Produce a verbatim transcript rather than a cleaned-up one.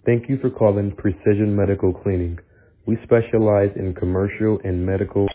Thank you for calling Precision Medical Cleaning. We specialize in commercial and medical